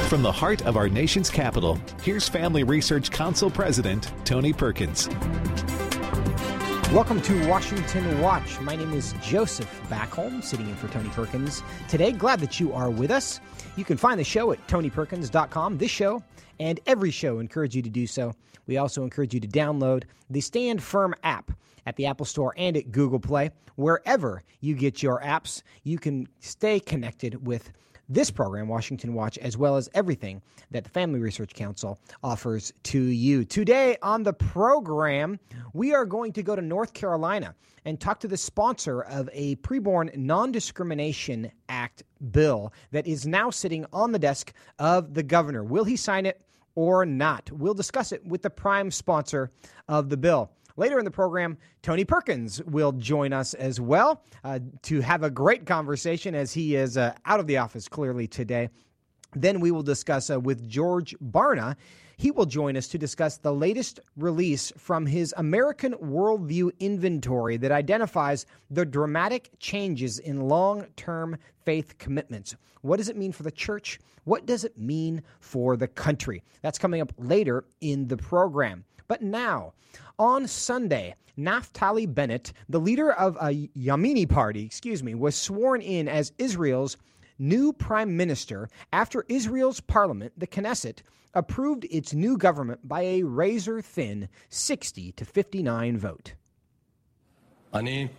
From the heart of our nation's capital, here's Family Research Council President Tony Perkins. Welcome to Washington Watch. My name is Joseph Backholm, sitting in for Tony Perkins today. Glad that you are with us. You can find the show at tonyperkins.com. This show and every show encourage you to do so. We also encourage you to download the Stand Firm app at the Apple Store and at Google Play. Wherever you get your apps, you can stay connected with this program, Washington Watch, as well as everything that the Family Research Council offers to you. Today on the program, we are going to go to North Carolina and talk to the sponsor of a Preborn Non-Discrimination Act bill that is now sitting on the desk of the governor. Will he sign it or not? We'll discuss it with the prime sponsor of the bill. Later in the program, Tony Perkins will join us as well to have a great conversation as he is out of the office clearly today. Then we will discuss with George Barna. He will join us to discuss the latest release from his American Worldview Inventory that identifies the dramatic changes in long-term faith commitments. What does it mean for the church? What does it mean for the country? That's coming up later in the program. But now, on Sunday, Naftali Bennett, the leader of a Yemeni party, was sworn in as Israel's new prime minister after Israel's parliament, the Knesset, approved its new government by a razor-thin 60-59 vote. I,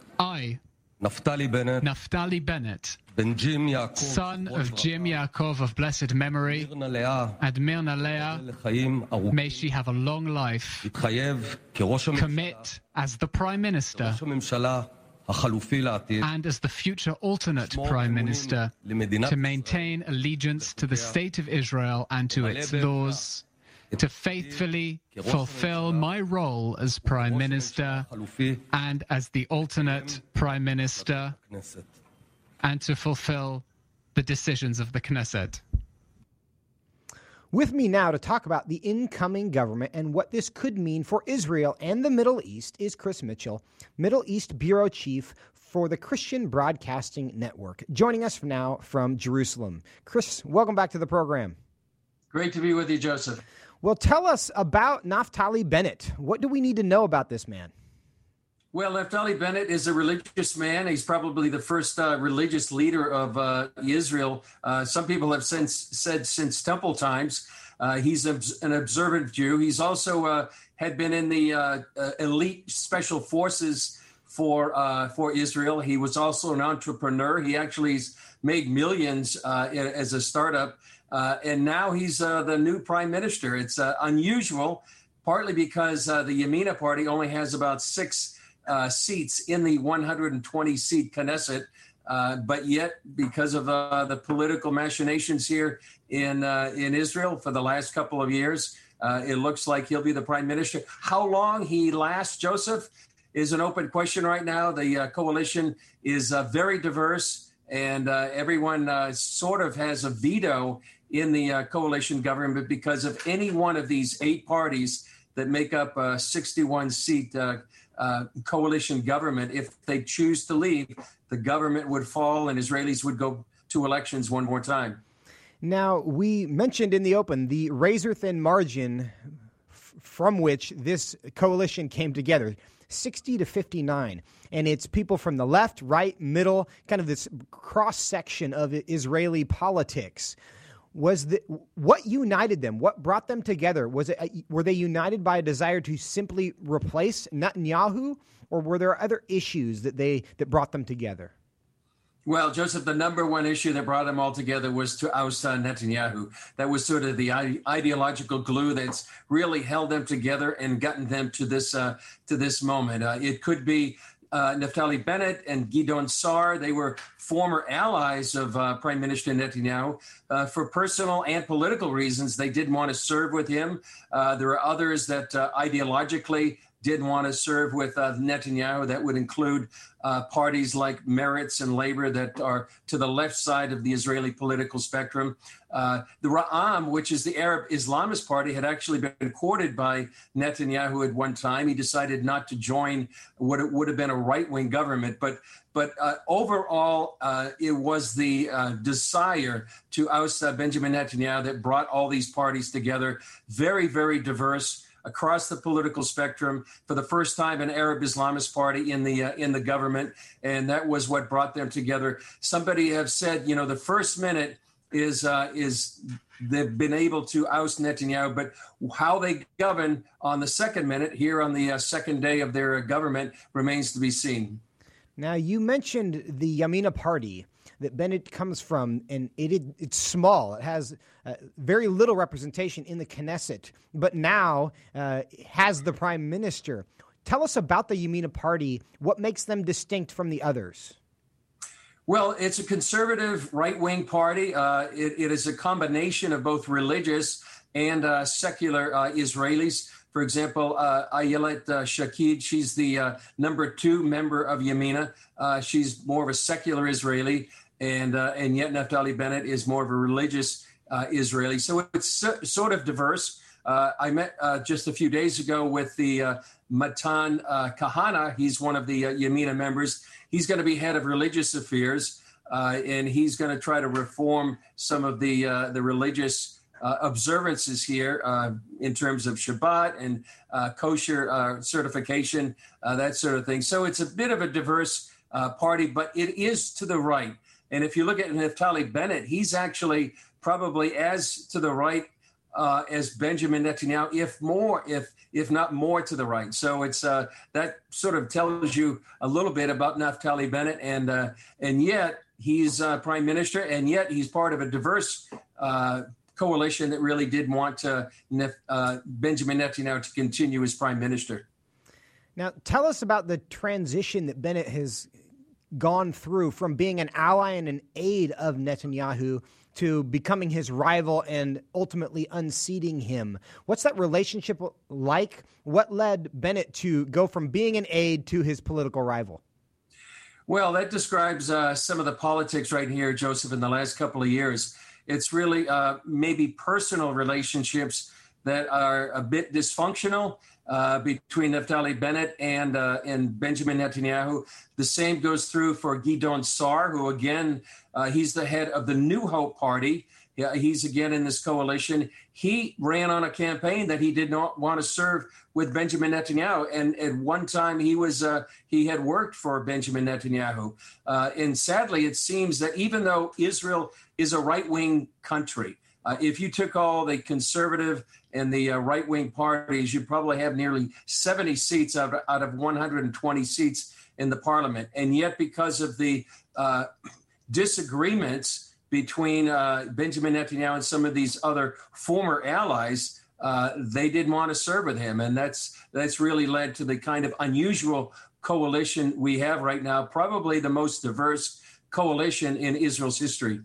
Naftali Bennett, son of Jim Yaakov of blessed memory, and Mirna Leah, may she have a long life, commit as the Prime Minister and as the future alternate Prime Minister to maintain allegiance to the State of Israel and to its laws, to faithfully fulfill my role as Prime Minister and as the alternate Prime Minister, and to fulfill the decisions of the Knesset. With me now to talk about the incoming government and what this could mean for Israel and the Middle East is Chris Mitchell, Middle East Bureau Chief for the Christian Broadcasting Network, joining us now from Jerusalem. Chris, welcome back to the program. Great to be with you, Joseph. Well, tell us about Naftali Bennett. What do we need to know about this man? Well, Naftali Bennett is a religious man. He's probably the first religious leader of Israel. Some people have said since temple times. He's an observant Jew. He's also had been in the elite special forces for Israel. He was also an entrepreneur. He actually made millions as a startup. And now he's the new prime minister. It's unusual, partly because the Yemeni party only has about 6 seats in the 120-seat Knesset, but yet because of the political machinations here in Israel for the last couple of years, it looks like he'll be the prime minister. How long he lasts, Joseph, is an open question right now. The coalition is very diverse, and everyone sort of has a veto in the coalition government because of any one of these 8 parties that make up a 61-seat coalition government. If they choose to leave, the government would fall and Israelis would go to elections one more time. Now, we mentioned in the open the razor-thin margin from which this coalition came together, 60-59. And it's people from the left, right, middle, kind of this cross-section of Israeli politics. What united them? What brought them together? Were they united by a desire to simply replace Netanyahu, or were there other issues that brought them together? Well, Joseph, the number one issue that brought them all together was to oust Netanyahu. That was sort of the ideological glue that's really held them together and gotten them to this moment. It could be Naftali Bennett and Gideon Sa'ar. They were former allies of Prime Minister Netanyahu. For personal and political reasons, they didn't want to serve with him. There are others that ideologically didn't want to serve with Netanyahu. That would include parties like Meretz and Labor that are to the left side of the Israeli political spectrum. The Ra'am, which is the Arab Islamist party, had actually been courted by Netanyahu at one time. He decided not to join what it would have been a right-wing government. But overall, it was the desire to oust Benjamin Netanyahu that brought all these parties together. Very, very diverse across the political spectrum. For the first time, an Arab Islamist party in the government, and that was what brought them together. Somebody have said, the first minute is they've been able to oust Netanyahu, but how they govern on the second minute, here on the second day of their government, remains to be seen. Now, you mentioned the Yamina party that Bennett comes from, and it's small. It has very little representation in the Knesset, but now has the prime minister. Tell us about the Yamina party. What makes them distinct from the others? Well, it's a conservative right-wing party. It is a combination of both religious and secular Israelis. For example, Ayelet Shaked, she's the number 2 member of Yamina. She's more of a secular Israeli, and yet Naftali Bennett is more of a religious Israeli. So it's sort of diverse. I met just a few days ago with the Matan Kahana. He's one of the Yamina members. He's going to be head of religious affairs, and he's going to try to reform some of the religious observances here in terms of Shabbat and kosher certification, that sort of thing. So it's a bit of a diverse party, but it is to the right. And if you look at Naftali Bennett, he's actually probably as to the right as Benjamin Netanyahu, if not more to the right. So it's that sort of tells you a little bit about Naftali Bennett, and yet he's prime minister, and yet he's part of a diverse coalition that really did want Benjamin Netanyahu to continue as prime minister. Now, tell us about the transition that Bennett has gone through from being an ally and an aide of Netanyahu to becoming his rival and ultimately unseating him. What's that relationship like? What led Bennett to go from being an aide to his political rival? Well, that describes some of the politics right here, Joseph, in the last couple of years. It's really maybe personal relationships that are a bit dysfunctional between Naftali Bennett and Benjamin Netanyahu. The same goes through for Gideon Sa'ar, who, again, he's the head of the New Hope Party. He's again in this coalition. He ran on a campaign that he did not want to serve with Benjamin Netanyahu. And at one time he had worked for Benjamin Netanyahu. And sadly, it seems that even though Israel is a right-wing country, if you took all the conservative and the right-wing parties, you probably have nearly 70 seats out of 120 seats in the parliament. And yet, because of the disagreements between Benjamin Netanyahu and some of these other former allies, they didn't want to serve with him. And that's really led to the kind of unusual coalition we have right now, probably the most diverse coalition in Israel's history.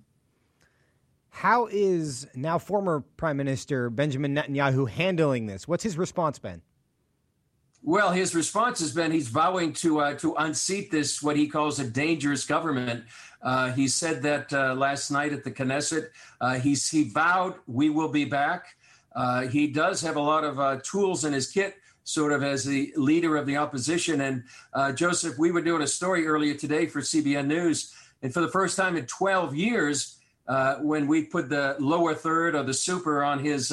How is now former Prime Minister Benjamin Netanyahu handling this? What's his response been? Well, his response has been he's vowing to unseat this, what he calls a dangerous government. He said that last night at the Knesset. He vowed, we will be back. He does have a lot of tools in his kit, sort of as the leader of the opposition. And Joseph, we were doing a story earlier today for CBN News. And for the first time in 12 years, when we put the lower third or the super on his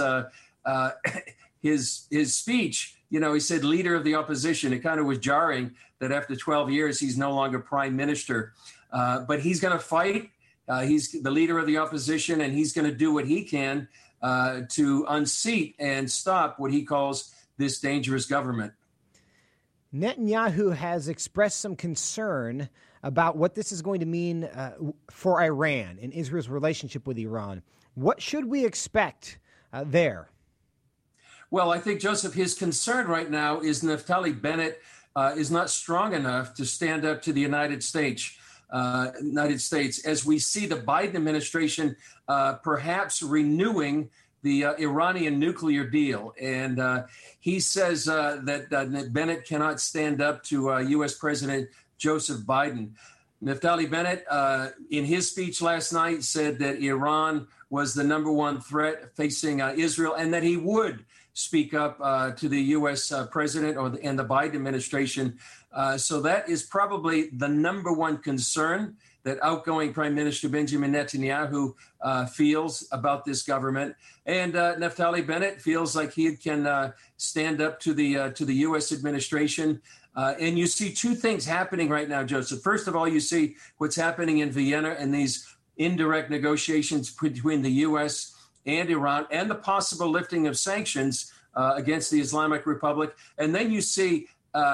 speech, he said leader of the opposition. It kind of was jarring that after 12 years, he's no longer prime minister. But he's going to fight. He's the leader of the opposition, and he's going to do what he can to unseat and stop what he calls this dangerous government. Netanyahu has expressed some concern about what this is going to mean for Iran and Israel's relationship with Iran. What should we expect there? Well, I think, Joseph, his concern right now is Naftali Bennett is not strong enough to stand up to the United States. As we see the Biden administration perhaps renewing the Iranian nuclear deal. And he says that Bennett cannot stand up to U.S. President Joseph Biden. Naftali Bennett, in his speech last night, said that Iran was the number one threat facing Israel, and that he would speak up to the U.S. president and the Biden administration. So that is probably the number one concern that outgoing Prime Minister Benjamin Netanyahu feels about this government. And Naftali Bennett feels like he can stand up to the U.S. administration. And you see two things happening right now, Joseph. First of all, you see what's happening in Vienna and these indirect negotiations between the U.S. and Iran and the possible lifting of sanctions against the Islamic Republic. And then you see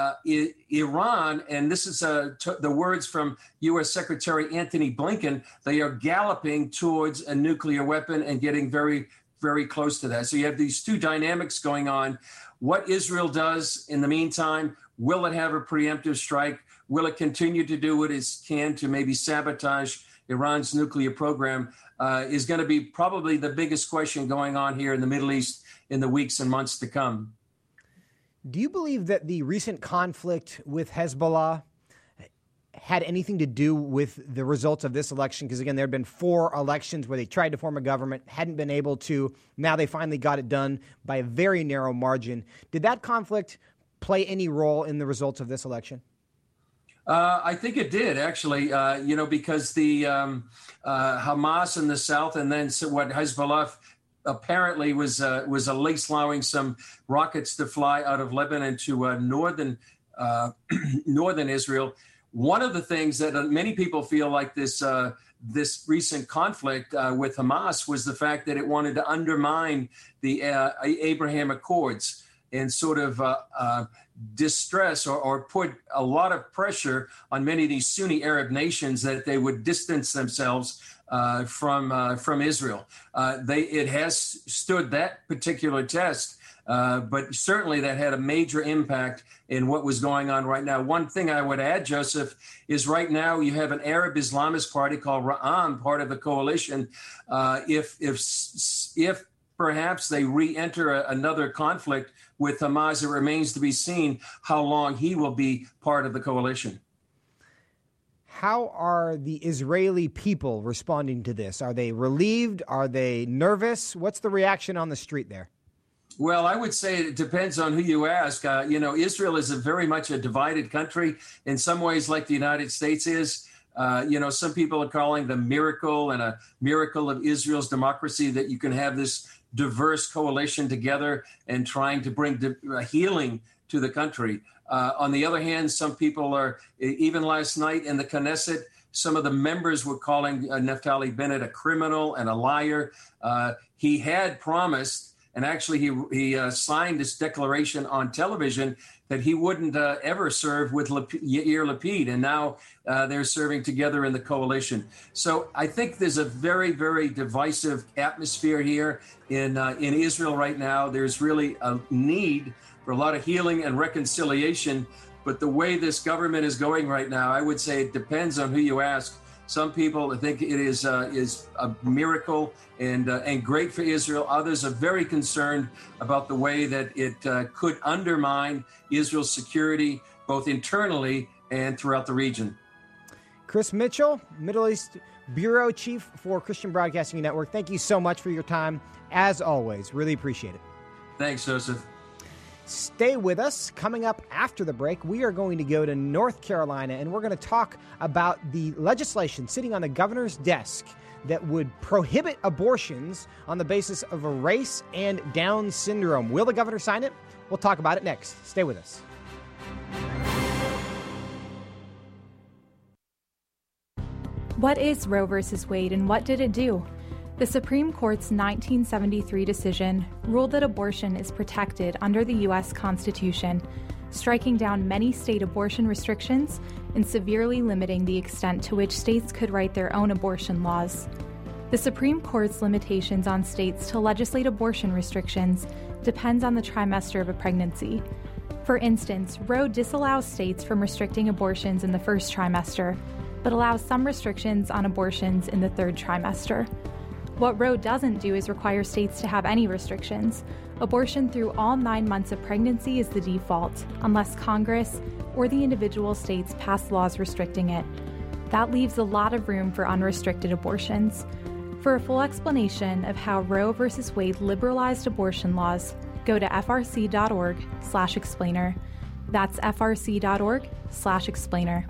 Iran, and this is the words from U.S. Secretary Antony Blinken, they are galloping towards a nuclear weapon and getting very, very close to that. So you have these two dynamics going on. What Israel does in the meantime, will it have a preemptive strike? Will it continue to do what it can to maybe sabotage Iran's nuclear program is going to be probably the biggest question going on here in the Middle East in the weeks and months to come. Do you believe that the recent conflict with Hezbollah had anything to do with the results of this election? Because, again, there have been 4 elections where they tried to form a government, hadn't been able to. Now they finally got it done by a very narrow margin. Did that conflict play any role in the results of this election? I think it did, actually, because the Hamas in the south and then what Hezbollah apparently was at least allowing some rockets to fly out of Lebanon to northern Israel. One of the things that many people feel like this recent conflict with Hamas was the fact that it wanted to undermine the Abraham Accords and sort of distress or put a lot of pressure on many of these Sunni Arab nations that they would distance themselves from Israel. It has stood that particular test, but certainly that had a major impact in what was going on right now. One thing I would add, Joseph, is right now you have an Arab Islamist party called Ra'am, part of the coalition. If perhaps they re-enter another conflict with Hamas, it remains to be seen how long he will be part of the coalition. How are the Israeli people responding to this? Are they relieved? Are they nervous? What's the reaction on the street there? Well, I would say it depends on who you ask. Israel is very much a divided country in some ways, like the United States is. Some people are calling the miracle and a miracle of Israel's democracy that you can have this diverse coalition together and trying to bring healing to the country. On the other hand, some people are, even last night in the Knesset, some of the members were calling Naftali Bennett a criminal and a liar. He had promised, and actually he signed this declaration on television, that he wouldn't ever serve with Yair Lapid, and now they're serving together in the coalition. So I think there's a very, very divisive atmosphere here in Israel right now. There's really a need for a lot of healing and reconciliation, but the way this government is going right now, I would say it depends on who you ask. Some people think it is a miracle and great for Israel. Others are very concerned about the way that it could undermine Israel's security, both internally and throughout the region. Chris Mitchell, Middle East Bureau Chief for Christian Broadcasting Network. Thank you so much for your time. As always, really appreciate it. Thanks, Joseph. Stay with us. Coming up after the break, we are going to go to North Carolina, and we're going to talk about the legislation sitting on the governor's desk that would prohibit abortions on the basis of a race and Down syndrome. Will the governor sign it? We'll talk about it next. Stay with us. What is Roe v. Wade, and what did it do? The Supreme Court's 1973 decision ruled that abortion is protected under the U.S. Constitution, striking down many state abortion restrictions and severely limiting the extent to which states could write their own abortion laws. The Supreme Court's limitations on states to legislate abortion restrictions depends on the trimester of a pregnancy. For instance, Roe disallows states from restricting abortions in the first trimester, but allows some restrictions on abortions in the third trimester. What Roe doesn't do is require states to have any restrictions. Abortion through all 9 months of pregnancy is the default, unless Congress or the individual states pass laws restricting it. That leaves a lot of room for unrestricted abortions. For a full explanation of how Roe v. Wade liberalized abortion laws, go to frc.org/explainer. That's frc.org/explainer.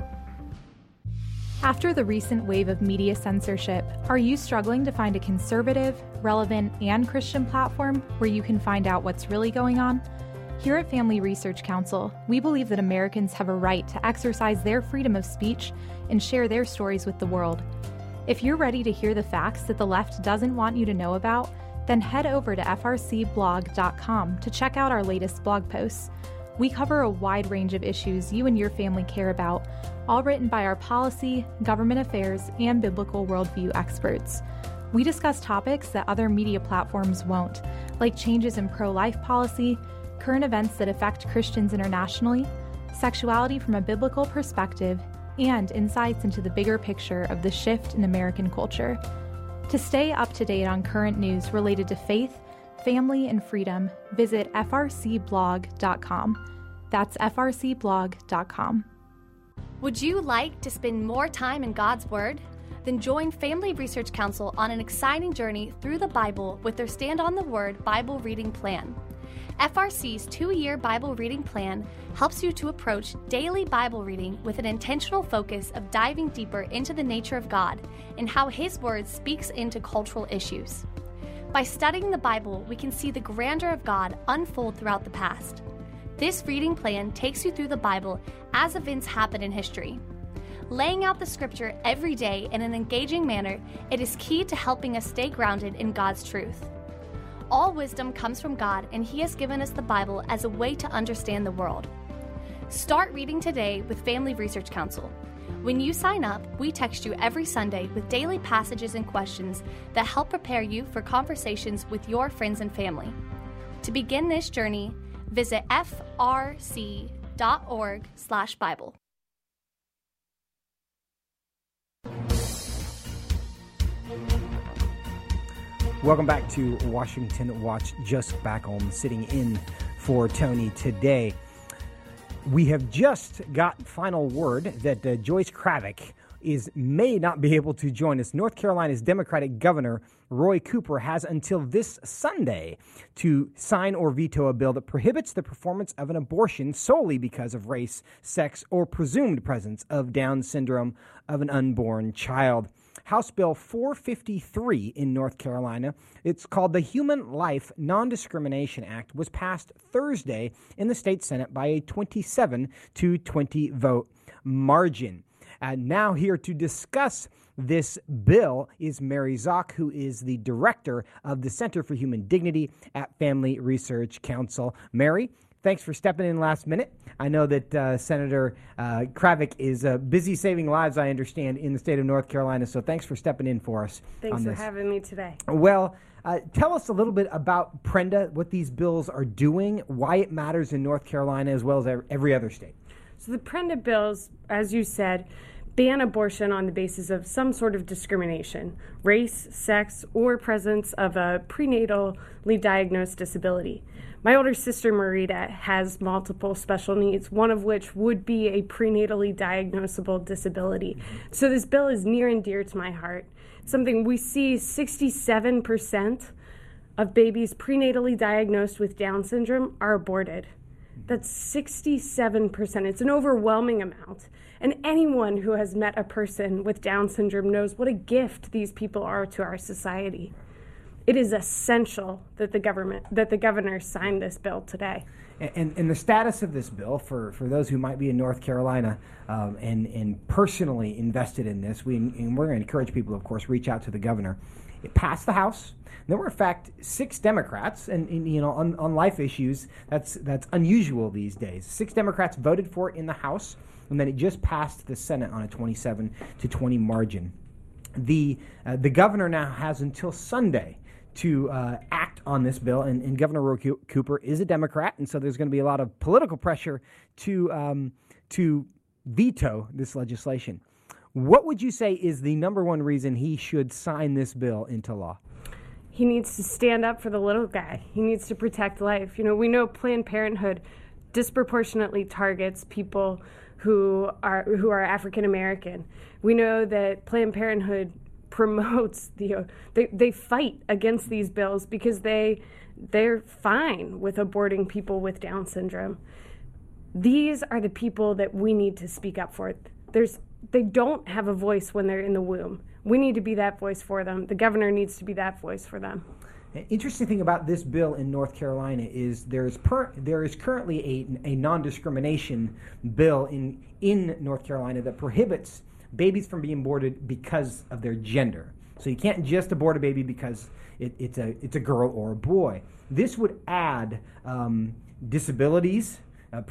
After the recent wave of media censorship, are you struggling to find a conservative, relevant, and Christian platform where you can find out what's really going on? Here at Family Research Council, we believe that Americans have a right to exercise their freedom of speech and share their stories with the world. If you're ready to hear the facts that the left doesn't want you to know about, then head over to frcblog.com to check out our latest blog posts. We cover a wide range of issues you and your family care about, all written by our policy, government affairs, and biblical worldview experts. We discuss topics that other media platforms won't, like changes in pro-life policy, current events that affect Christians internationally, sexuality from a biblical perspective, and insights into the bigger picture of the shift in American culture. To stay up to date on current news related to faith, family, and freedom, visit frcblog.com. That's frcblog.com. Would you like to spend more time in God's Word? Then join Family Research Council on an exciting journey through the Bible with their Stand on the Word Bible Reading Plan. FRC's 2-year Bible reading plan helps you to approach daily Bible reading with an intentional focus of diving deeper into the nature of God and how His Word speaks into cultural issues. By studying the Bible, we can see the grandeur of God unfold throughout the past. This reading plan takes you through the Bible as events happen in history. Laying out the Scripture every day in an engaging manner, it is key to helping us stay grounded in God's truth. All wisdom comes from God, and He has given us the Bible as a way to understand the world. Start reading today with Family Research Council. When you sign up, we text you every Sunday with daily passages and questions that help prepare you for conversations with your friends and family. To begin this journey, visit frc.org/Bible. Welcome back to Washington Watch. Joseph Backholm sitting in for Tony today. We have just got final word that Joyce Kravick may not be able to join us. North Carolina's Democratic Governor Roy Cooper has until this Sunday to sign or veto a bill that prohibits the performance of an abortion solely because of race, sex, or presumed presence of Down syndrome of an unborn child. House Bill 453 in North Carolina, it's called the Human Life Non-Discrimination Act, was passed Thursday in the state Senate by a 27-20 vote margin. Now here to discuss this bill is Mary Zock, who is the director of the Center for Human Dignity at Family Research Council. Mary, thanks for stepping in last minute. I know that Senator Kravick is busy saving lives, I understand, in the state of North Carolina, so thanks for stepping in for us. Thanks for having me today. Well, tell us a little bit about Prenda, what these bills are doing, why it matters in North Carolina as well as every other state. So the Prenda bills, as you said, ban abortion on the basis of some sort of discrimination, race, sex, or presence of a prenatally diagnosed disability. My older sister, Marita, has multiple special needs, one of which would be a prenatally diagnosable disability. So this bill is near and dear to my heart. Something we see 67% of babies prenatally diagnosed with Down syndrome are aborted. That's 67%. It's an overwhelming amount. And anyone who has met a person with Down syndrome knows what a gift these people are to our society. It is essential that the governor sign this bill today. And the status of this bill, for those who might be in North Carolina and personally invested in this, we're going to encourage people, of course, reach out to the governor. It passed the House. There were, in fact, 6 Democrats, and you know, on life issues, that's unusual these days. 6 Democrats voted for it in the House, and then it just passed the Senate on a 27-20 margin. The governor now has until Sunday to act on this bill, and Governor Roy Cooper is a Democrat, and so there's going to be a lot of political pressure to veto this legislation. What would you say is the number one reason he should sign this bill into law? He needs to stand up for the little guy. He needs to protect life. We know Planned Parenthood disproportionately targets people who are African American. We know that Planned Parenthood promotes they fight against these bills because they're fine with aborting people with Down syndrome. These are the people that we need to speak up for. They don't have a voice when they're in the womb. We need to be that voice for them. The governor needs to be that voice for them. An interesting thing about this bill in North Carolina is there is currently a non-discrimination bill in North Carolina that prohibits babies from being aborted because of their gender. So you can't just abort a baby because it's a girl or a boy. This would add disabilities,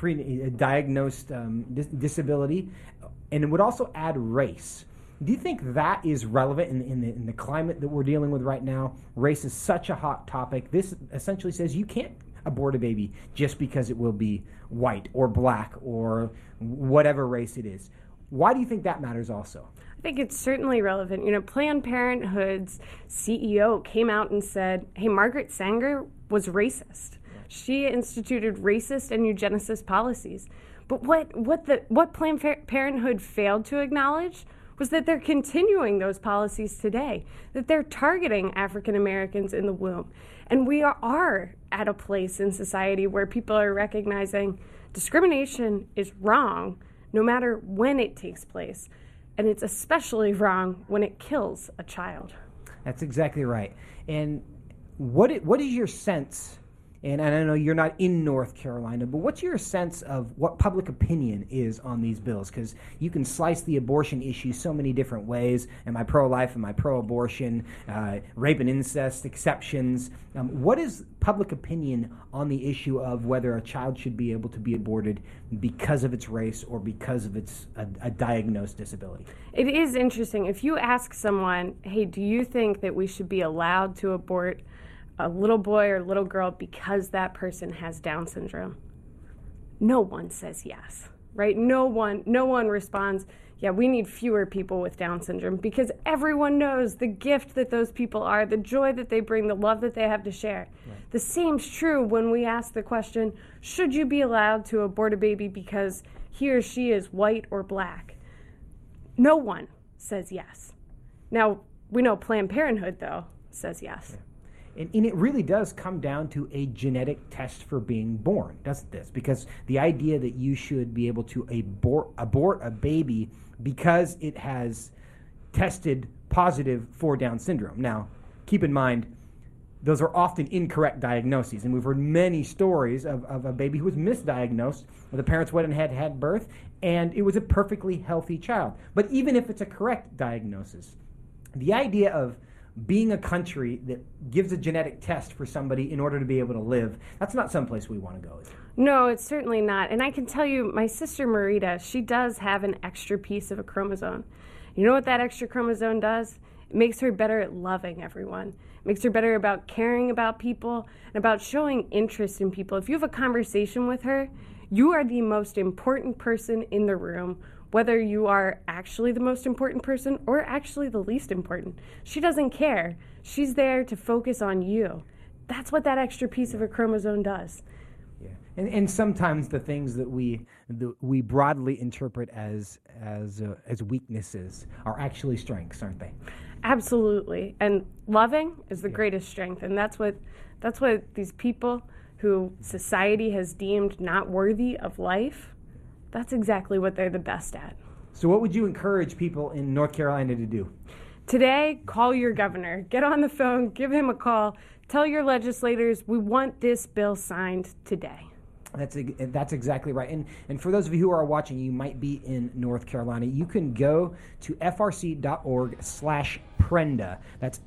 diagnosed disability, and it would also add race. Do you think that is relevant in the climate that we're dealing with right now? Race is such a hot topic. This essentially says you can't abort a baby just because it will be white or black or whatever race it is. Why do you think that matters also? I think it's certainly relevant. Planned Parenthood's CEO came out and said, hey, Margaret Sanger was racist. She instituted racist and eugenicist policies. But what Planned Parenthood failed to acknowledge was that they're continuing those policies today, that they're targeting African Americans in the womb. And we are at a place in society where people are recognizing discrimination is wrong no matter when it takes place. And it's especially wrong when it kills a child. That's exactly right. And what is your sense, and I know you're not in North Carolina, but what's your sense of what public opinion is on these bills? Because you can slice the abortion issue so many different ways. Am I pro-life? Am I pro-abortion? Rape and incest exceptions. What is public opinion on the issue of whether a child should be able to be aborted because of its race or because of a diagnosed disability? It is interesting. If you ask someone, hey, do you think that we should be allowed to abort a little boy or little girl because that person has Down syndrome? No one says yes, right? No one responds, yeah, we need fewer people with Down syndrome, because everyone knows the gift that those people are, the joy that they bring, the love that they have to share. Right. The same's true when we ask the question, should you be allowed to abort a baby because he or she is white or black? No one says yes. Now, we know Planned Parenthood, though, says yes. Yeah. And it really does come down to a genetic test for being born, doesn't this? Because the idea that you should be able to abort a baby because it has tested positive for Down syndrome. Now, keep in mind, those are often incorrect diagnoses. And we've heard many stories of a baby who was misdiagnosed, where the parents went and had birth, and it was a perfectly healthy child. But even if it's a correct diagnosis, the idea of being a country that gives a genetic test for somebody in order to be able to live, that's not someplace we want to go. No, it's certainly not. And I can tell you, my sister Marita, she does have an extra piece of a chromosome. You know what that extra chromosome does? It makes her better at loving everyone. It makes her better about caring about people and about showing interest in people. If you have a conversation with her, you are the most important person in the room, whether you are actually the most important person or actually the least important. She doesn't care. She's there to focus on you. That's what that extra piece of a chromosome does. Yeah, and sometimes the things that we broadly interpret as weaknesses are actually strengths, aren't they? Absolutely. And loving is the greatest strength, and that's what these people who society has deemed not worthy of life, that's exactly what they're the best at. So what would you encourage people in North Carolina to do? Today, call your governor. Get on the phone, give him a call. Tell your legislators we want this bill signed today. That's exactly right. And for those of you who are watching, you might be in North Carolina. You can go to frc.org/Prenda. That's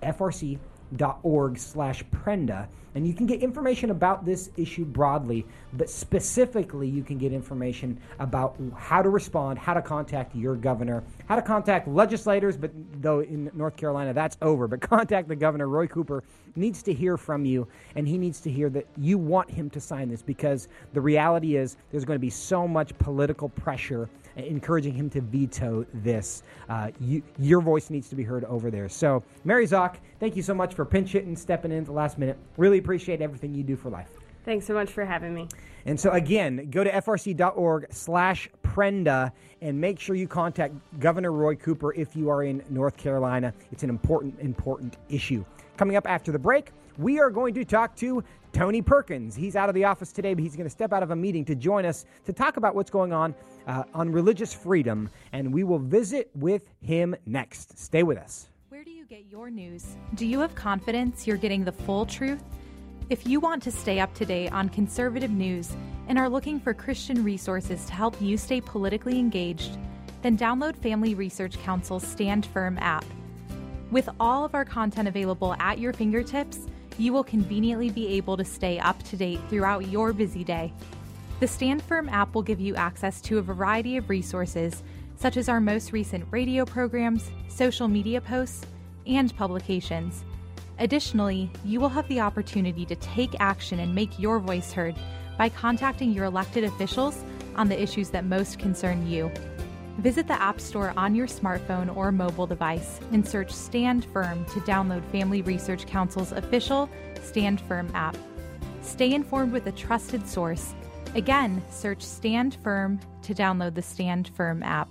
frc.org/Prenda. And you can get information about this issue broadly, but specifically you can get information about how to respond, how to contact your governor, how to contact legislators, but though in North Carolina that's over, but contact the governor. Roy Cooper needs to hear from you, and he needs to hear that you want him to sign this, because the reality is there's going to be so much political pressure encouraging him to veto this. Your voice needs to be heard over there. So, Mary Zock, thank you so much for pinch hitting, stepping in at the last minute. Really appreciate everything you do for life. Thanks so much for having me. And so, again, go to frc.org/Prenda and make sure you contact Governor Roy Cooper if you are in North Carolina. It's an important issue. Coming up after the break, we are going to talk to Tony Perkins. He's out of the office today, but he's going to step out of a meeting to join us to talk about what's going on religious freedom, and we will visit with him next. Stay with us. Where do you get your news? Do you have confidence you're getting the full truth? If you want to stay up to date on conservative news and are looking for Christian resources to help you stay politically engaged, then download Family Research Council's Stand Firm app. With all of our content available at your fingertips, you will conveniently be able to stay up to date throughout your busy day. The Stand Firm app will give you access to a variety of resources, such as our most recent radio programs, social media posts, and publications. Additionally, you will have the opportunity to take action and make your voice heard by contacting your elected officials on the issues that most concern you. Visit the App Store on your smartphone or mobile device and search Stand Firm to download Family Research Council's official Stand Firm app. Stay informed with a trusted source. Again, search Stand Firm to download the Stand Firm app.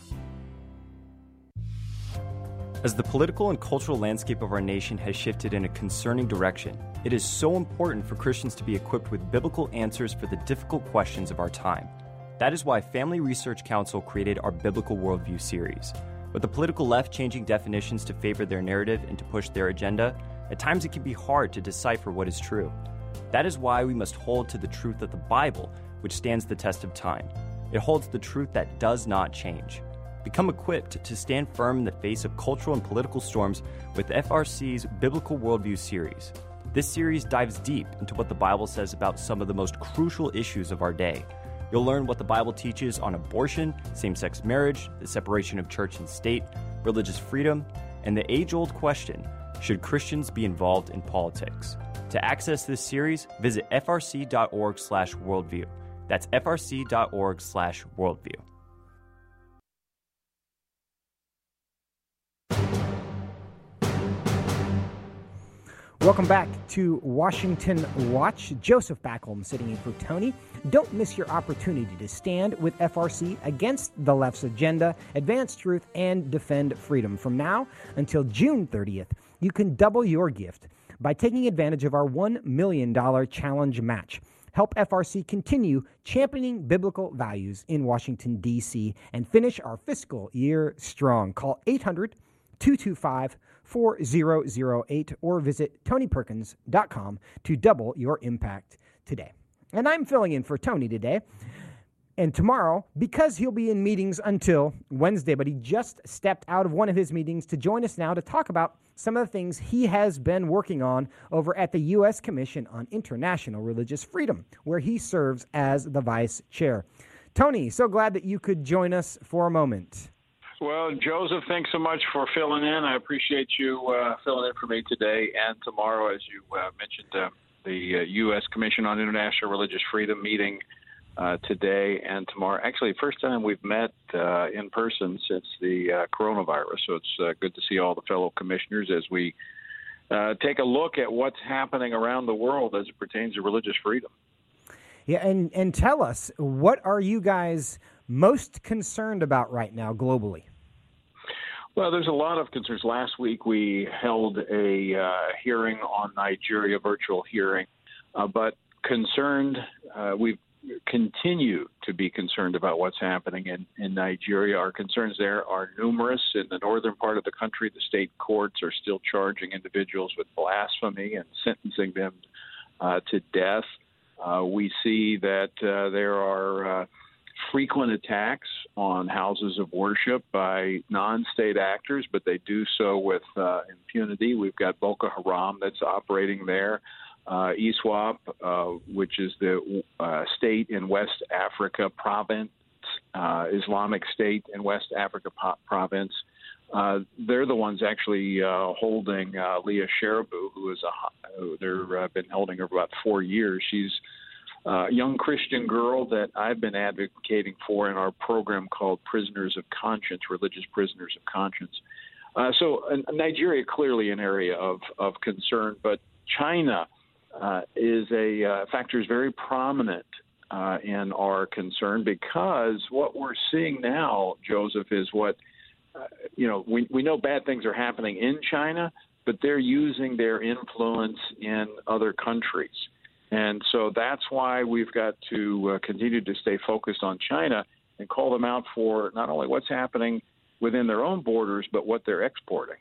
As the political and cultural landscape of our nation has shifted in a concerning direction, it is so important for Christians to be equipped with biblical answers for the difficult questions of our time. That is why Family Research Council created our Biblical Worldview series. With the political left changing definitions to favor their narrative and to push their agenda, at times it can be hard to decipher what is true. That is why we must hold to the truth of the Bible, which stands the test of time. It holds the truth that does not change. Become equipped to stand firm in the face of cultural and political storms with FRC's Biblical Worldview series. This series dives deep into what the Bible says about some of the most crucial issues of our day. You'll learn what the Bible teaches on abortion, same-sex marriage, the separation of church and state, religious freedom, and the age-old question, should Christians be involved in politics? To access this series, visit frc.org/worldview. That's frc.org/worldview. Welcome back to Washington Watch. Joseph Backholm sitting in for Tony. Don't miss your opportunity to stand with FRC against the left's agenda, advance truth, and defend freedom. From now until June 30th, you can double your gift by taking advantage of our $1 million challenge match. Help FRC continue championing biblical values in Washington, D.C., and finish our fiscal year strong. Call 800-225-4008 or visit TonyPerkins.com to double your impact today. And I'm filling in for Tony today and tomorrow because he'll be in meetings until Wednesday, but he just stepped out of one of his meetings to join us now to talk about some of the things he has been working on over at the U.S. Commission on International Religious Freedom, where he serves as the vice chair. Tony, so glad that you could join us for a moment. Well, Joseph, thanks so much for filling in. I appreciate you filling in for me today and tomorrow, as you mentioned, the U.S. Commission on International Religious Freedom meeting today and tomorrow. Actually, first time we've met in person since the coronavirus, so it's good to see all the fellow commissioners as we take a look at what's happening around the world as it pertains to religious freedom. Yeah, and tell us, what are you guys most concerned about right now globally? Well, there's a lot of concerns. Last week we held a hearing on Nigeria, virtual hearing, but concerned, we continue to be concerned about what's happening in Nigeria. Our concerns there are numerous. In the northern part of the country, the state courts are still charging individuals with blasphemy and sentencing them to death. We see that there are frequent attacks on houses of worship by non-state actors, but they do so with impunity. We've got Boko Haram that's operating there. ISWAP, which is the state in West Africa province, Islamic State in West Africa province. They're the ones actually holding Leah Sharibu, who is they've been holding her for about 4 years. She's young Christian girl that I've been advocating for in our program called Prisoners of Conscience, Religious Prisoners of Conscience. So Nigeria, clearly an area of concern, but China is a factor is very prominent in our concern, because what we're seeing now, Joseph, is what, we know bad things are happening in China, but they're using their influence in other countries. And so that's why we've got to continue to stay focused on China and call them out for not only what's happening within their own borders, but what they're exporting.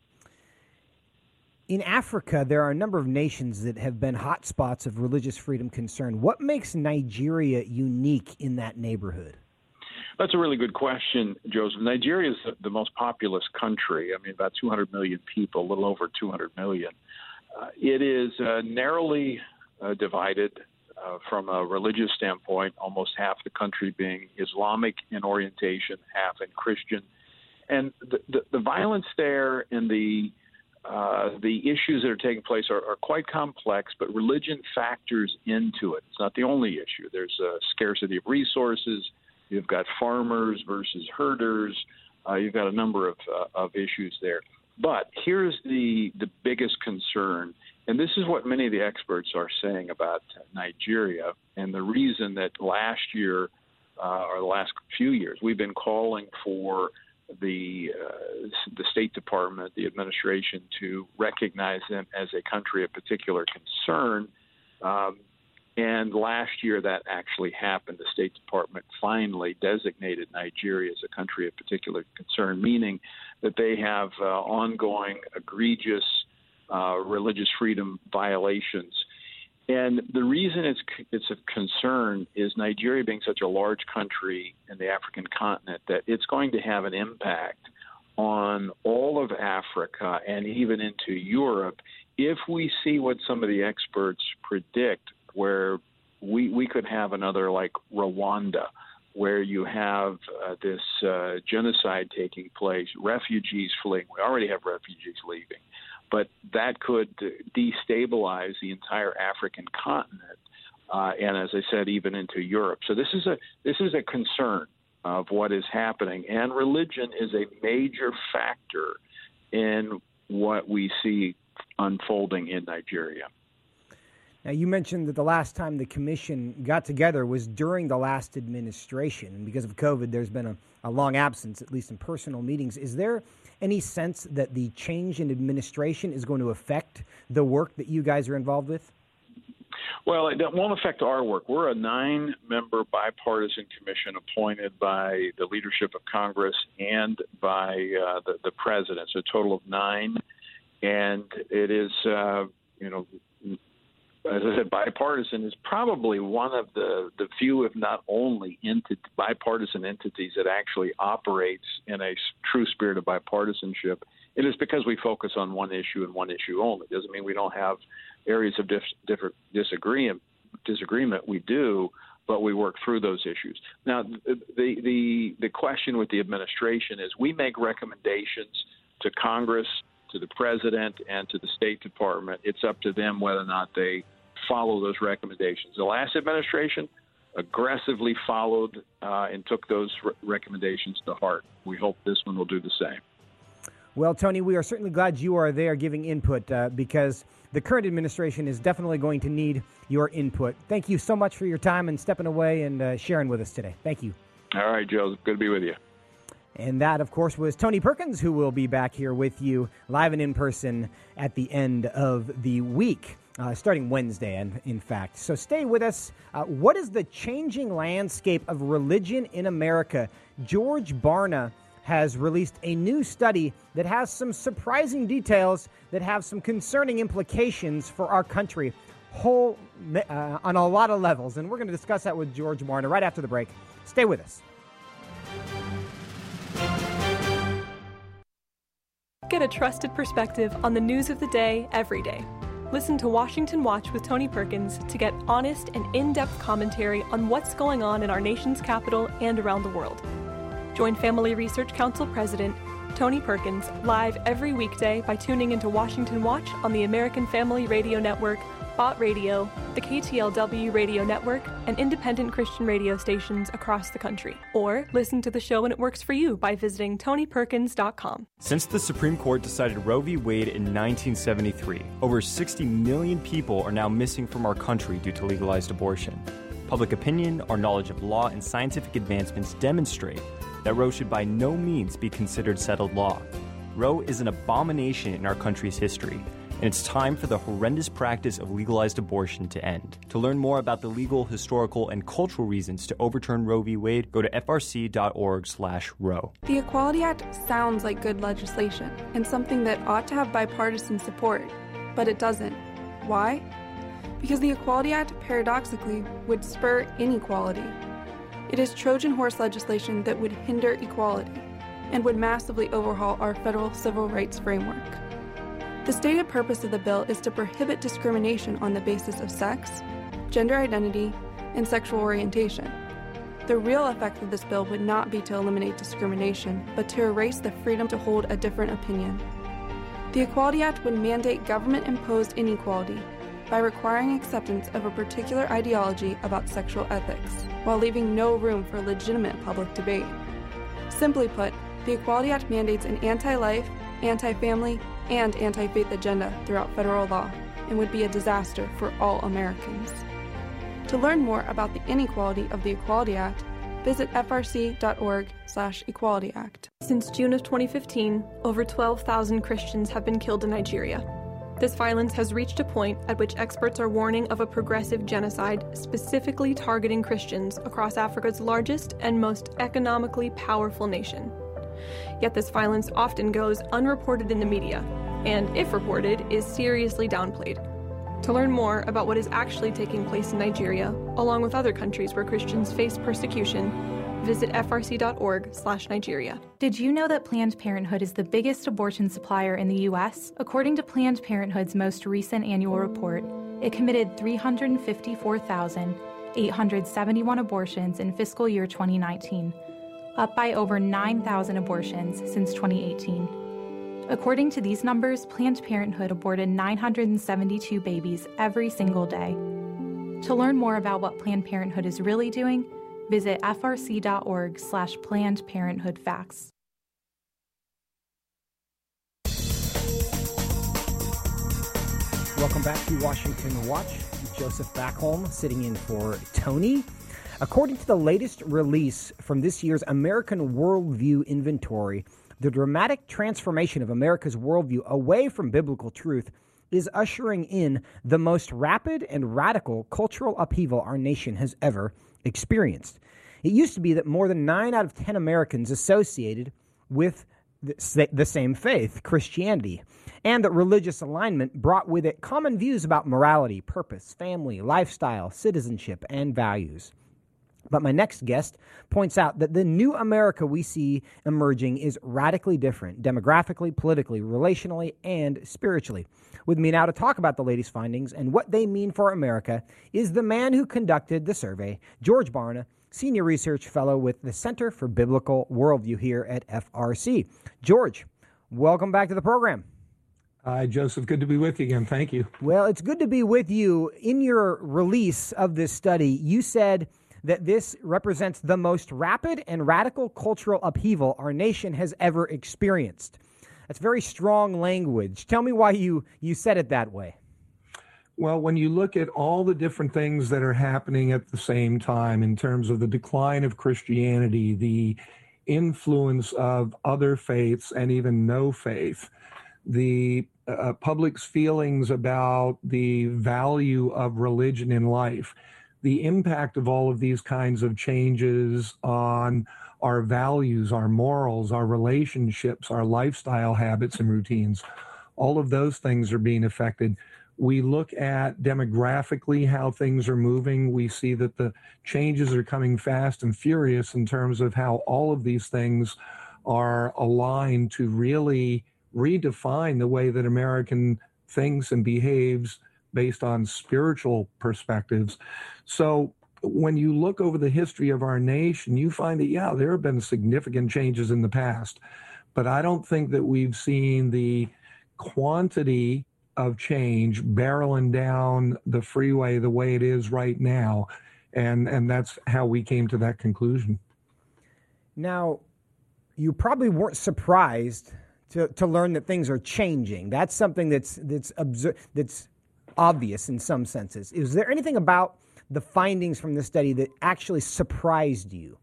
In Africa, there are a number of nations that have been hotspots of religious freedom concern. What makes Nigeria unique in that neighborhood? That's a really good question, Joseph. Nigeria is the most populous country. I mean, about 200 million people, a little over 200 million. It is narrowly divided from a religious standpoint, almost half the country being Islamic in orientation, half in Christian. And the violence there and the issues that are taking place are quite complex, but religion factors into it. It's not the only issue. There's a scarcity of resources. You've got farmers versus herders. You've got a number of issues there. But here's the biggest concern, and this is what many of the experts are saying about Nigeria, and the reason that last year or the last few years we've been calling for the State Department, the administration, to recognize them as a country of particular concern. And last year that actually happened. The State Department finally designated Nigeria as a country of particular concern, meaning that they have ongoing egregious religious freedom violations. And the reason it's of concern is Nigeria being such a large country in the African continent that it's going to have an impact on all of Africa and even into Europe if we see what some of the experts predict, where we could have another like Rwanda, where you have this genocide taking place, refugees fleeing. We already have refugees leaving. But that could destabilize the entire African continent, and as I said, even into Europe. So this is a concern of what is happening, and religion is a major factor in what we see unfolding in Nigeria. Now, you mentioned that the last time the commission got together was during the last administration, and because of COVID, there's been a long absence, at least in personal meetings. Is there any sense that the change in administration is going to affect the work that you guys are involved with? Well, it won't affect our work. We're a 9-member bipartisan commission appointed by the leadership of Congress and by the president, so a total of 9. And it is, as I said, bipartisan is probably one of the few, if not only, bipartisan entities that actually operates in a true spirit of bipartisanship. It is because we focus on one issue and one issue only. It doesn't mean we don't have areas of different disagreement. We do, but we work through those issues. Now, the question with the administration is we make recommendations to Congress, to the president, and to the State Department. It's up to them whether or not they follow those recommendations. The last administration aggressively followed and took those recommendations to heart. We hope this one will do the same. Well, Tony, we are certainly glad you are there giving input because the current administration is definitely going to need your input. Thank you so much for your time and stepping away and sharing with us today. Thank you. All right, Joe. Good to be with you. And that, of course, was Tony Perkins, who will be back here with you live and in person at the end of the week, starting Wednesday, and in fact. So stay with us. What is the changing landscape of religion in America? George Barna has released a new study that has some surprising details that have some concerning implications for our country on a lot of levels. And we're going to discuss that with George Barna right after the break. Stay with us. Get a trusted perspective on the news of the day every day. Listen to Washington Watch with Tony Perkins to get honest and in-depth commentary on what's going on in our nation's capital and around the world. Join Family Research Council President Tony Perkins live every weekday by tuning into Washington Watch on the American Family Radio Network Spot Radio, the KTLW radio network, and independent Christian radio stations across the country. Or listen to the show when it works for you by visiting TonyPerkins.com. Since the Supreme Court decided Roe v. Wade in 1973, over 60 million people are now missing from our country due to legalized abortion. Public opinion, our knowledge of law, and scientific advancements demonstrate that Roe should by no means be considered settled law. Roe is an abomination in our country's history, and it's time for the horrendous practice of legalized abortion to end. To learn more about the legal, historical, and cultural reasons to overturn Roe v. Wade, go to frc.org/Roe. The Equality Act sounds like good legislation and something that ought to have bipartisan support, but it doesn't. Why? Because the Equality Act, paradoxically, would spur inequality. It is Trojan horse legislation that would hinder equality and would massively overhaul our federal civil rights framework. The stated purpose of the bill is to prohibit discrimination on the basis of sex, gender identity, and sexual orientation. The real effect of this bill would not be to eliminate discrimination, but to erase the freedom to hold a different opinion. The Equality Act would mandate government-imposed inequality by requiring acceptance of a particular ideology about sexual ethics, while leaving no room for legitimate public debate. Simply put, the Equality Act mandates an anti-life, anti-family, and anti-faith agenda throughout federal law and would be a disaster for all Americans. To learn more about the inequality of the Equality Act, visit frc.org/Equality Act. Since June of 2015, over 12,000 Christians have been killed in Nigeria. This violence has reached a point at which experts are warning of a progressive genocide specifically targeting Christians across Africa's largest and most economically powerful nation. Yet this violence often goes unreported in the media, and if reported, is seriously downplayed. To learn more about what is actually taking place in Nigeria, along with other countries where Christians face persecution, visit frc.org/Nigeria. Did you know that Planned Parenthood is the biggest abortion supplier in the U.S.? According to Planned Parenthood's most recent annual report, it committed 354,871 abortions in fiscal year 2019, up by over 9,000 abortions since 2018. According to these numbers, Planned Parenthood aborted 972 babies every single day. To learn more about what Planned Parenthood is really doing, visit frc.org/Planned Parenthood Facts. Welcome back to Washington Watch. Joseph Backholm sitting in for Tony. According to the latest release from this year's American Worldview Inventory, the dramatic transformation of America's worldview away from biblical truth is ushering in the most rapid and radical cultural upheaval our nation has ever experienced. It used to be that more than 9 out of 10 Americans associated with the same faith, Christianity, and that religious alignment brought with it common views about morality, purpose, family, lifestyle, citizenship, and values. But my next guest points out that the new America we see emerging is radically different, demographically, politically, relationally, and spiritually. With me now to talk about the latest findings and what they mean for America is the man who conducted the survey, George Barna, Senior Research Fellow with the Center for Biblical Worldview here at FRC. George, welcome back to the program. Hi, Joseph. Good to be with you again. Thank you. Well, it's good to be with you. In your release of this study, you said that this represents the most rapid and radical cultural upheaval our nation has ever experienced. That's very strong language. Tell me why you said it that way. Well, when you look at all the different things that are happening at the same time in terms of the decline of Christianity, the influence of other faiths and even no faith, the public's feelings about the value of religion in life, the impact of all of these kinds of changes on our values, our morals, our relationships, our lifestyle habits and routines, all of those things are being affected. We look at demographically how things are moving. We see that the changes are coming fast and furious in terms of how all of these things are aligned to really redefine the way that American thinks and behaves based on spiritual perspectives. So when you look over the history of our nation, you find that, yeah, there have been significant changes in the past, but I don't think that we've seen the quantity of change barreling down the freeway the way it is right now. And that's how we came to that conclusion. Now, you probably weren't surprised to learn that things are changing. That's something that's obvious in some senses. Is there anything about the findings from this study that actually surprised you?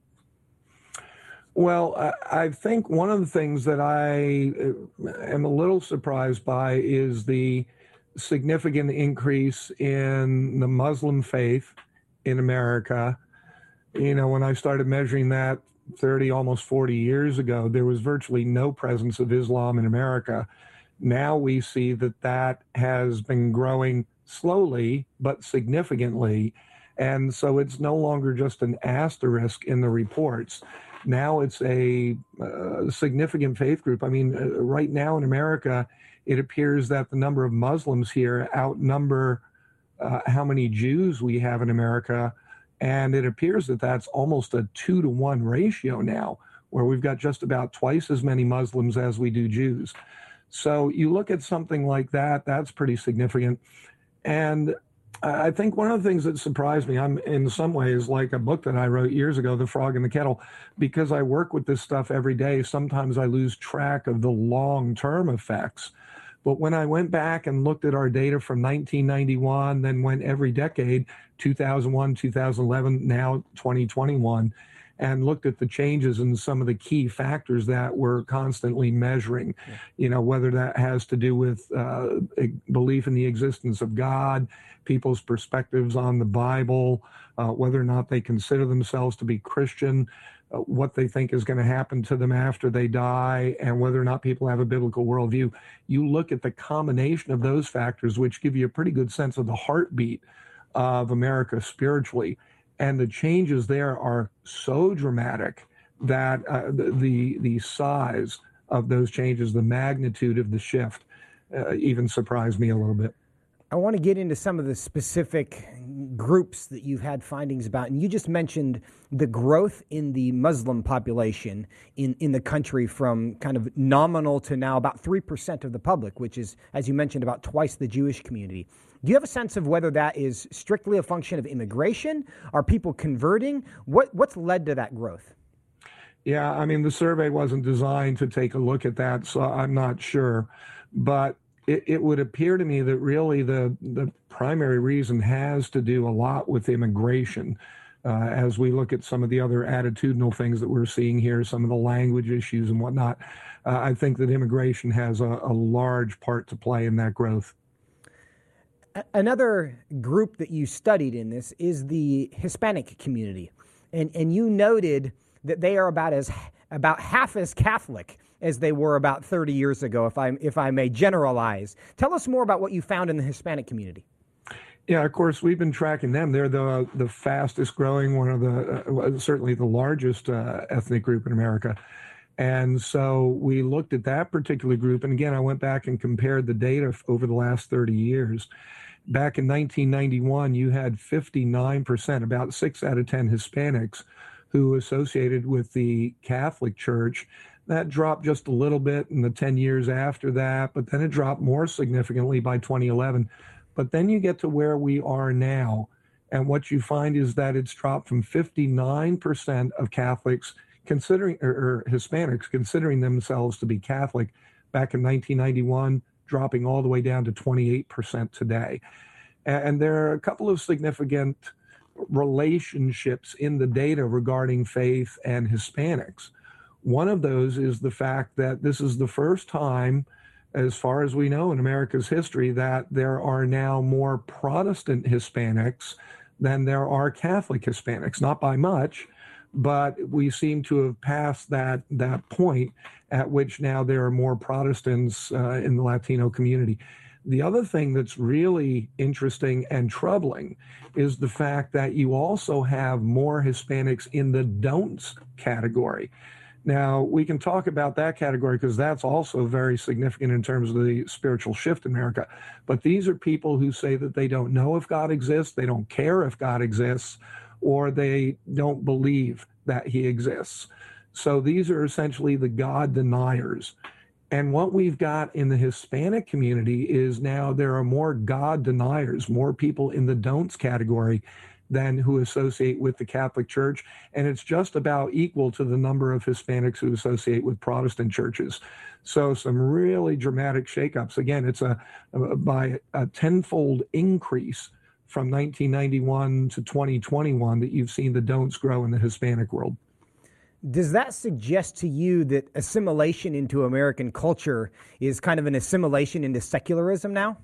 Well, I think one of the things that I am a little surprised by is the significant increase in the Muslim faith in America. You know, when I started measuring that 30, almost 40 years ago, there was virtually no presence of Islam in America. Now we see that that has been growing slowly but significantly. And so it's no longer just an asterisk in the reports. Now it's a significant faith group. I mean, right now in America, it appears that the number of Muslims here outnumber how many Jews we have in America. And it appears that that's almost a 2-to-1 ratio now, where we've got just about twice as many Muslims as we do Jews. So you look at something like that, that's pretty significant. And I think one of the things that surprised me, I'm in some ways like a book that I wrote years ago, The Frog in the Kettle, because I work with this stuff every day. Sometimes I lose track of the long-term effects. But when I went back and looked at our data from 1991, then went every decade, 2001, 2011, now 2021, and looked at the changes in some of the key factors that we're constantly measuring, you know, whether that has to do with belief in the existence of God, people's perspectives on the Bible, whether or not they consider themselves to be Christian, what they think is going to happen to them after they die, and whether or not people have a biblical worldview. You look at the combination of those factors, which give you a pretty good sense of the heartbeat of America spiritually. And the changes there are so dramatic that the size of those changes, the magnitude of the shift, even surprised me a little bit. I want to get into some of the specific groups that you've had findings about. And you just mentioned the growth in the Muslim population in the country from kind of nominal to now about 3% of the public, which is, as you mentioned, about twice the Jewish community. Do you have a sense of whether that is strictly a function of immigration? Are people converting? What's led to that growth? Yeah, I mean, the survey wasn't designed to take a look at that, so I'm not sure. But it would appear to me that really the primary reason has to do a lot with immigration. As we look at some of the other attitudinal things that we're seeing here, some of the language issues and whatnot, I think that immigration has a large part to play in that growth. Another group that you studied in this is the Hispanic community. And you noted that they are about half as Catholic as they were about 30 years ago, if I may generalize. Tell us more about what you found in the Hispanic community. Yeah, of course, we've been tracking them. They're the fastest growing, one of the, certainly the largest ethnic group in America. And so we looked at that particular group. And again, I went back and compared the data over the last 30 years. Back in 1991, you had 59%, about 6 out of 10 Hispanics who associated with the Catholic Church. That dropped just a little bit in the 10 years after that, but then it dropped more significantly by 2011. But then you get to where we are now, and what you find is that it's dropped from 59% of Catholics considering, or Hispanics considering themselves to be Catholic back in 1991, dropping all the way down to 28% today. And there are a couple of significant relationships in the data regarding faith and Hispanics. One of those is the fact that this is the first time, as far as we know in America's history, that there are now more Protestant Hispanics than there are Catholic Hispanics. Not by much, but we seem to have passed that point at which now there are more Protestants in the Latino community. The other thing that's really interesting and troubling is the fact that you also have more Hispanics in the don'ts category. Now, we can talk about that category because that's also very significant in terms of the spiritual shift in America. But these are people who say that they don't know if God exists, they don't care if God exists, or they don't believe that he exists. So these are essentially the God deniers. And what we've got in the Hispanic community is now there are more God deniers, more people in the don'ts category than who associate with the Catholic Church. And it's just about equal to the number of Hispanics who associate with Protestant churches. So some really dramatic shakeups. Again, it's by a tenfold increase from 1991 to 2021 that you've seen the don'ts grow in the Hispanic world. Does that suggest to you that assimilation into American culture is kind of an assimilation into secularism now?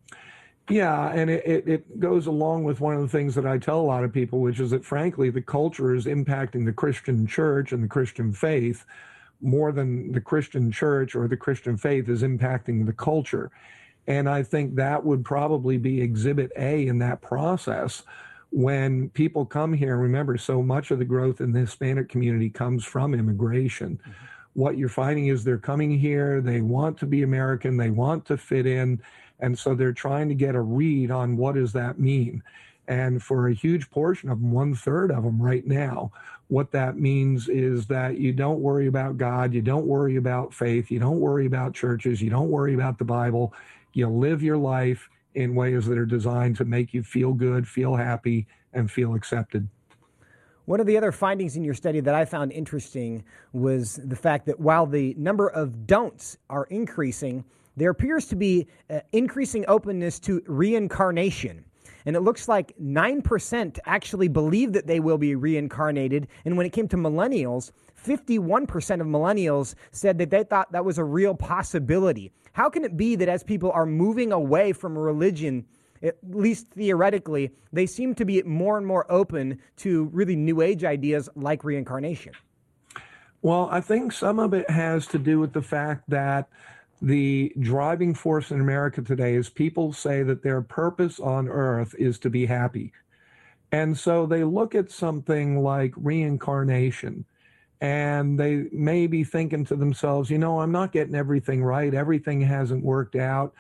Yeah, and it goes along with one of the things that I tell a lot of people, which is that, frankly, the culture is impacting the Christian church and the Christian faith more than the Christian church or the Christian faith is impacting the culture. And I think that would probably be exhibit A in that process. When people come here, remember, so much of the growth in the Hispanic community comes from immigration. Mm-hmm. What you're finding is they're coming here, they want to be American, they want to fit in, and so they're trying to get a read on what does that mean. And for a huge portion of them, 1/3 of them right now, what that means is that you don't worry about God, you don't worry about faith, you don't worry about churches, you don't worry about the Bible, you live your life in ways that are designed to make you feel good, feel happy, and feel accepted. One of the other findings in your study that I found interesting was the fact that while the number of don'ts are increasing, there appears to be increasing openness to reincarnation. And it looks like 9% actually believe that they will be reincarnated. And when it came to millennials, 51% of millennials said that they thought that was a real possibility. How can it be that as people are moving away from religion, at least theoretically, they seem to be more and more open to really New Age ideas like reincarnation? Well, I think some of it has to do with the fact that the driving force in America today is people say that their purpose on earth is to be happy. And so they look at something like reincarnation and they may be thinking to themselves, you know, I'm not getting everything right. Everything hasn't worked out.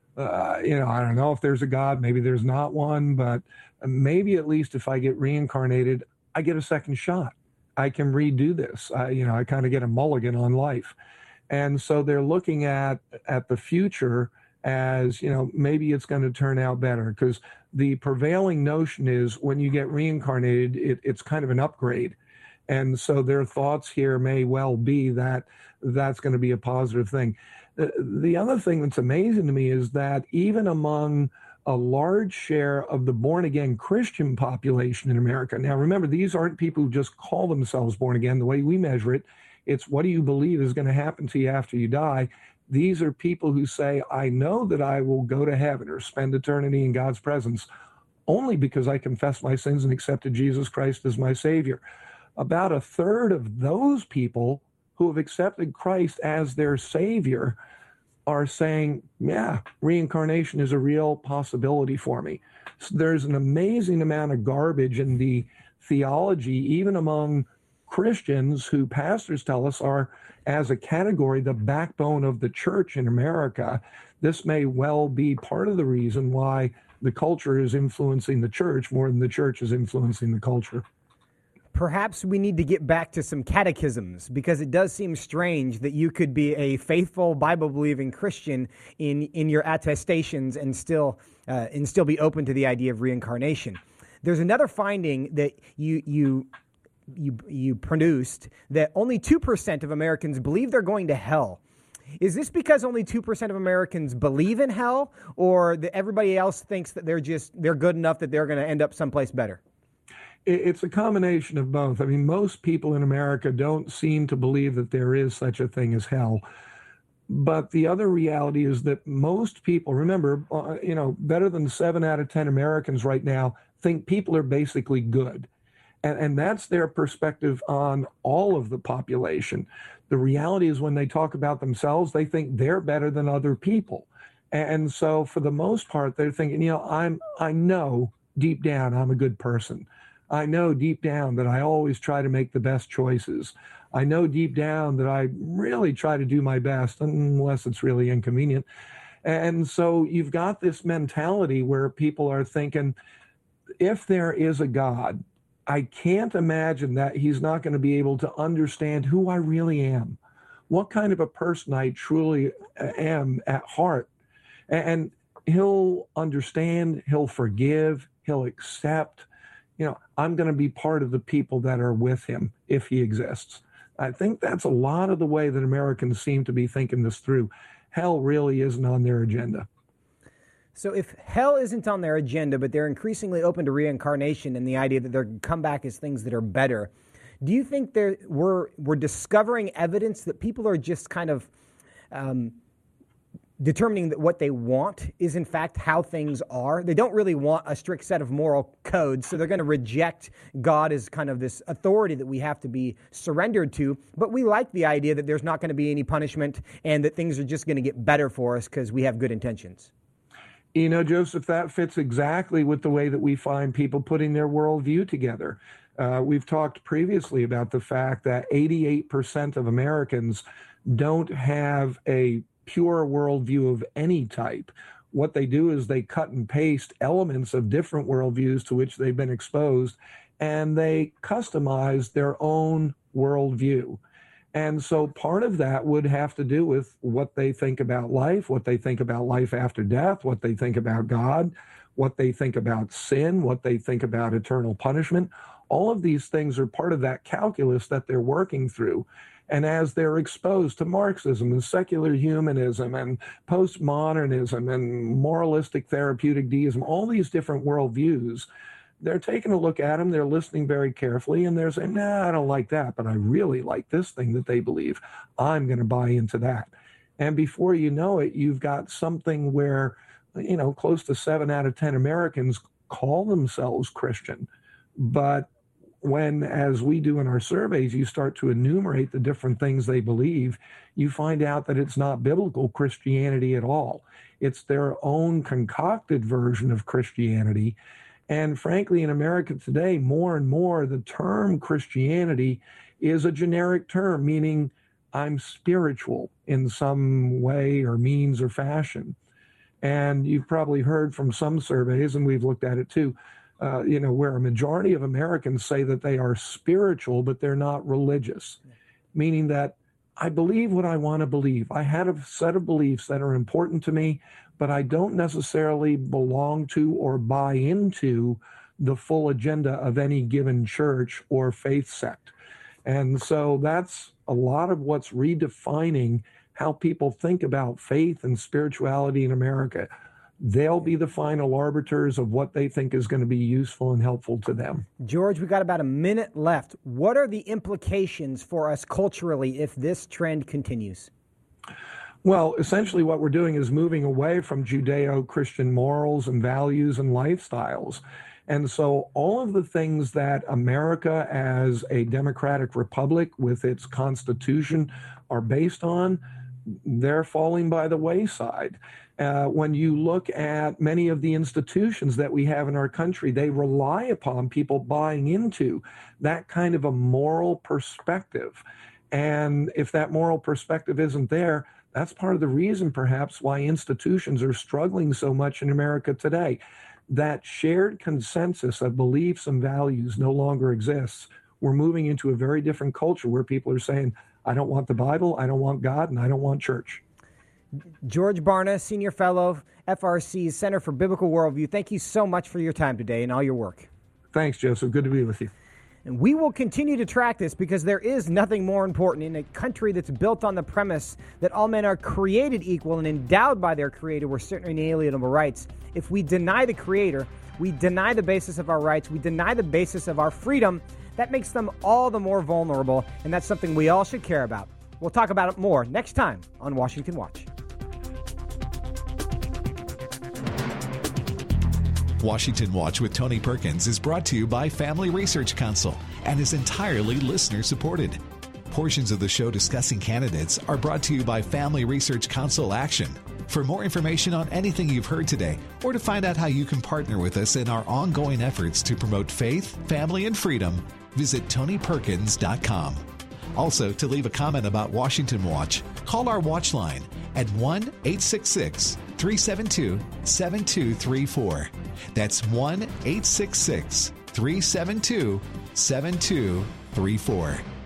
I don't know if there's a God, maybe there's not one, but maybe at least if I get reincarnated, I get a second shot. I can redo this. I kind of get a mulligan on life. And so they're looking at the future as, maybe it's going to turn out better, because the prevailing notion is when you get reincarnated, it's kind of an upgrade. And so their thoughts here may well be that that's going to be a positive thing. The other thing that's amazing to me is that even among a large share of the born-again Christian population in America, now remember, these aren't people who just call themselves born again. The way we measure it, it's what do you believe is going to happen to you after you die. These are people who say, I know that I will go to heaven or spend eternity in God's presence only because I confessed my sins and accepted Jesus Christ as my Savior. About 1/3 of those people who have accepted Christ as their Savior are saying, yeah, reincarnation is a real possibility for me. So there's an amazing amount of garbage in the theology, even among Christians who pastors tell us are, as a category, the backbone of the church in America. This may well be part of the reason why the culture is influencing the church more than the church is influencing the culture. Perhaps we need to get back to some catechisms, because it does seem strange that you could be a faithful Bible-believing Christian in your attestations and still be open to the idea of reincarnation. There's another finding that you produced, that only 2% of Americans believe they're going to hell. Is this because only 2% of Americans believe in hell, or that everybody else thinks that they're good enough that they're going to end up someplace better? It's a combination of both. I mean, most people in America don't seem to believe that there is such a thing as hell. But the other reality is that most people, remember, better than 7 out of 10 Americans right now think people are basically good. And that's their perspective on all of the population. The reality is when they talk about themselves, they think they're better than other people. And so for the most part, they're thinking, I know deep down I'm a good person. I know deep down that I always try to make the best choices. I know deep down that I really try to do my best, unless it's really inconvenient. And so you've got this mentality where people are thinking, if there is a God, I can't imagine that he's not going to be able to understand who I really am, what kind of a person I truly am at heart. And he'll understand, he'll forgive, he'll accept. I'm going to be part of the people that are with him if he exists. I think that's a lot of the way that Americans seem to be thinking this through. Hell really isn't on their agenda. So if hell isn't on their agenda, but they're increasingly open to reincarnation and the idea that they're going to come back as things that are better, do you think we're discovering evidence that people are just kind of determining that what they want is in fact how things are? They don't really want a strict set of moral codes, so they're going to reject God as kind of this authority that we have to be surrendered to, but we like the idea that there's not going to be any punishment and that things are just going to get better for us because we have good intentions. Joseph, that fits exactly with the way that we find people putting their worldview together. We've talked previously about the fact that 88% of Americans don't have a pure worldview of any type. What they do is they cut and paste elements of different worldviews to which they've been exposed, and they customize their own worldview. And so part of that would have to do with what they think about life, what they think about life after death, what they think about God, what they think about sin, what they think about eternal punishment. All of these things are part of that calculus that they're working through. And as they're exposed to Marxism and secular humanism and postmodernism and moralistic therapeutic deism, all these different worldviews, they're taking a look at them, they're listening very carefully, and they're saying, nah, I don't like that, but I really like this thing that they believe. I'm going to buy into that. And before you know it, you've got something where, close to 7 out of 10 Americans call themselves Christian. But when, as we do in our surveys, you start to enumerate the different things they believe, you find out that it's not biblical Christianity at all. It's their own concocted version of Christianity. And frankly, in America today, more and more, the term Christianity is a generic term, meaning I'm spiritual in some way or means or fashion. And you've probably heard from some surveys, and we've looked at it too, where a majority of Americans say that they are spiritual, but they're not religious, meaning that I believe what I want to believe. I had a set of beliefs that are important to me, but I don't necessarily belong to or buy into the full agenda of any given church or faith sect. And so that's a lot of what's redefining how people think about faith and spirituality in America. They'll be the final arbiters of what they think is going to be useful and helpful to them. George, we've got about a minute left. What are the implications for us culturally if this trend continues? Well, essentially what we're doing is moving away from Judeo-Christian morals and values and lifestyles. And so all of the things that America as a democratic republic with its constitution are based on, they're falling by the wayside. When you look at many of the institutions that we have in our country, they rely upon people buying into that kind of a moral perspective. And if that moral perspective isn't there, that's part of the reason perhaps why institutions are struggling so much in America today. That shared consensus of beliefs and values no longer exists. We're moving into a very different culture where people are saying, I don't want the Bible, I don't want God, and I don't want church. George Barna, Senior Fellow, FRC's Center for Biblical Worldview, thank you so much for your time today and all your work. Thanks, Joseph. Good to be with you. And we will continue to track this because there is nothing more important in a country that's built on the premise that all men are created equal and endowed by their Creator with certain inalienable rights. If we deny the Creator, we deny the basis of our rights, we deny the basis of our freedom. That makes them all the more vulnerable, and that's something we all should care about. We'll talk about it more next time on Washington Watch. Washington Watch with Tony Perkins is brought to you by Family Research Council and is entirely listener-supported. Portions of the show discussing candidates are brought to you by Family Research Council Action. For more information on anything you've heard today, or to find out how you can partner with us in our ongoing efforts to promote faith, family, and freedom, visit TonyPerkins.com. Also, to leave a comment about Washington Watch, call our watch line at 1-866-372-7234. That's 1-866-372-7234.